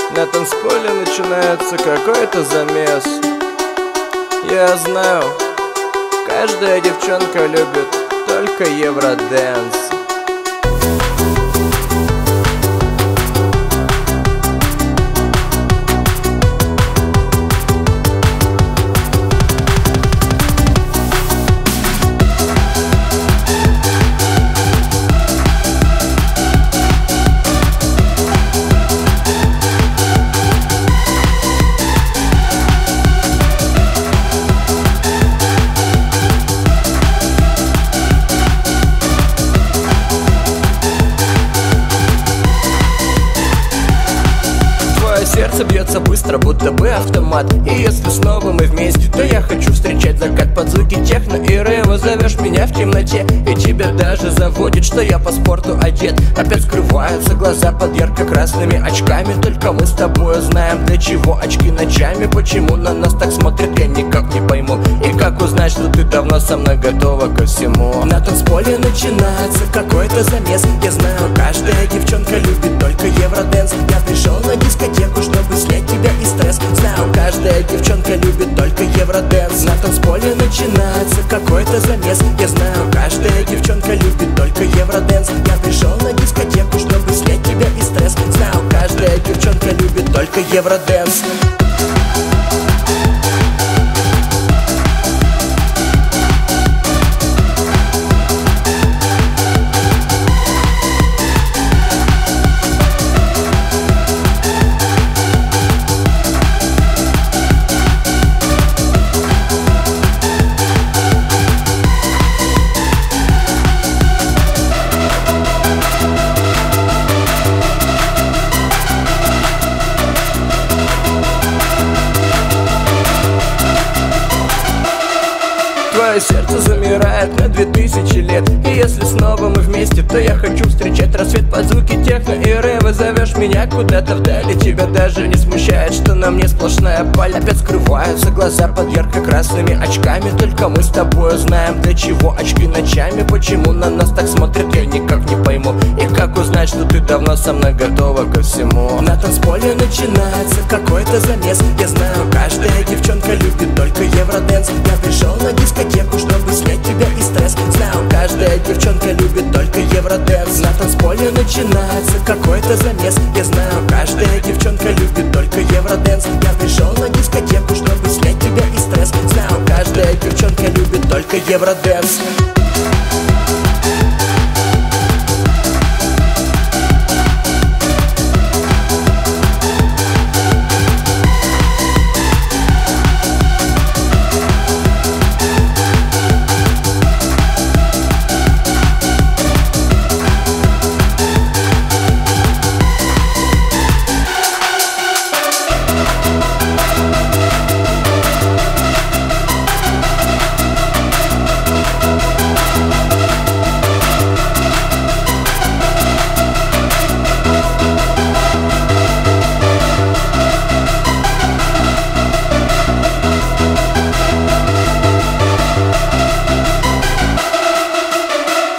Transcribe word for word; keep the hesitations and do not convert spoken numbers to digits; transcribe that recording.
На танцполе начинается какой-то замес. Я знаю, каждая девчонка любит только евродэнс. Сердце бьется быстро, будто бы автомат. И если снова мы вместе, то я хочу встречать закат под звуки техно и рэва. Зовешь меня в темноте, и тебя даже заводит, что я по спорту одет. Опять скрываются глаза под ярко-красными очками. Только мы с тобой знаем, для чего очки ночами. Почему на нас так смотрят, я никак не пойму. И как узнать, что ты давно со мной готова ко всему? На танцполе начинается какой-то замес. Я знаю, каждая девчонка любит только евродэнс. Я пришел на дискотеку, чтобы снять тебя и стресс. Знаю, каждая девчонка любит только евродэнс. На танцполе начинается какой-то замес. Я знаю, каждая девчонка любит только евродэнс. Я пришел на дискотеку, чтобы снять тебя и стресс. Знаю, каждая девчонка любит только евродэнс. Твое сердце замирает на две тысячи лет. И если снова мы вместе, то я хочу встречать рассвет под звуки техно и рэва. Зовешь меня куда-то вдали, тебя даже не смущает, что на мне сплошная паль. Опять скрываются глаза под ярко-красными очками. Только мы с тобой знаем, для чего очки ночами. Почему на нас так смотрят, я никак не пойму. И как узнать, что ты давно со мной готова ко всему? На танцполе начинается какой-то замес. Я знаю, каждая девчонка любит только евродэнс. Я пришел на дискотеку, чтобы снять тебя и стресс. Знаю, каждая девчонка любит только евродэнс. На танцполе начинается какой-то замес. Я знаю, каждая девчонка любит только евродэнс. Я пришел на дискотеку, чтобы снять тебя и стресс. Знаю, каждая девчонка любит только евродэнс.